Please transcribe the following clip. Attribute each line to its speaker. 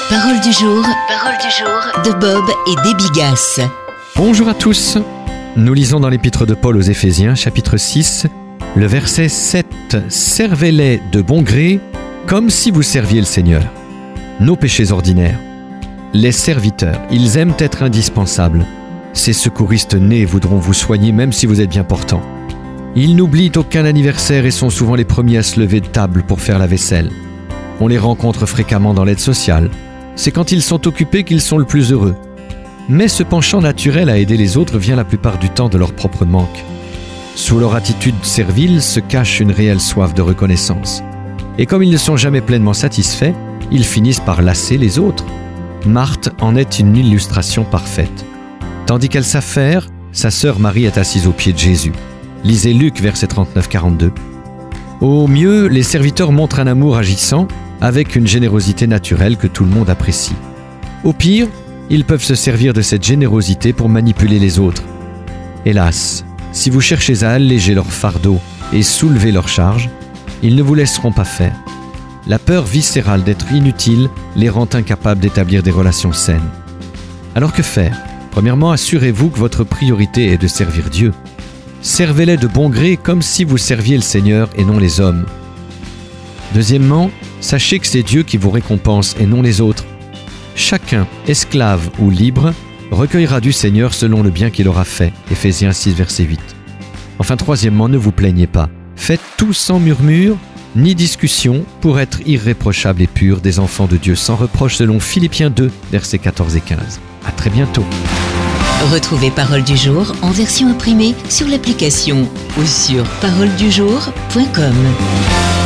Speaker 1: Parole du jour de Bob et Déby Gass.
Speaker 2: Bonjour à tous. Nous lisons dans l'épître de Paul aux Éphésiens, chapitre 6, le verset 7. « Servez-les de bon gré, comme si vous serviez le Seigneur. » Nos péchés ordinaires. Les serviteurs, ils aiment être indispensables. Ces secouristes nés voudront vous soigner même si vous êtes bien portant. Ils n'oublient aucun anniversaire et sont souvent les premiers à se lever de table pour faire la vaisselle. On les rencontre fréquemment dans l'aide sociale. C'est quand ils sont occupés qu'ils sont le plus heureux. Mais ce penchant naturel à aider les autres vient la plupart du temps de leur propre manque. Sous leur attitude servile se cache une réelle soif de reconnaissance. Et comme ils ne sont jamais pleinement satisfaits, ils finissent par lasser les autres. Marthe en est une illustration parfaite. Tandis qu'elle s'affaire, sa sœur Marie est assise aux pieds de Jésus. Lisez Luc, verset 39-42. Au mieux, les serviteurs montrent un amour agissant avec une générosité naturelle que tout le monde apprécie. Au pire, ils peuvent se servir de cette générosité pour manipuler les autres. Hélas, si vous cherchez à alléger leur fardeau et soulever leur charge, ils ne vous laisseront pas faire. La peur viscérale d'être inutile les rend incapables d'établir des relations saines. Alors que faire ? Premièrement, assurez-vous que votre priorité est de servir Dieu. Servez-les de bon gré comme si vous serviez le Seigneur et non les hommes. Deuxièmement, sachez que c'est Dieu qui vous récompense et non les autres. Chacun, esclave ou libre, recueillera du Seigneur selon le bien qu'il aura fait. Éphésiens 6, verset 8. Enfin, troisièmement, ne vous plaignez pas. Faites tout sans murmure, ni discussion, pour être irréprochables et purs, des enfants de Dieu sans reproche selon Philippiens 2, versets 14 et 15. À très bientôt.
Speaker 1: Retrouvez Parole du jour en version imprimée sur l'application ou sur paroledujour.com.